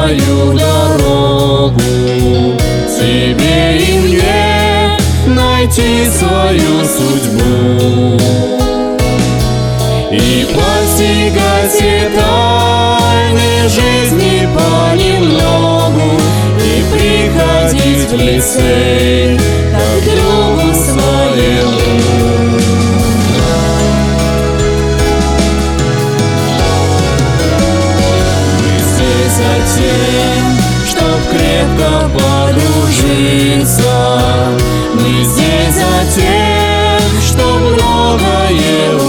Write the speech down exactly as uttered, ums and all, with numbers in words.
свою дорогу. Тебе и мне найти свою судьбу и постигать все тайны жизни понемногу, и приходить в лицей как к другу своему. Мы здесь затем, чтоб крепко подружиться. Мы здесь затем, чтоб многое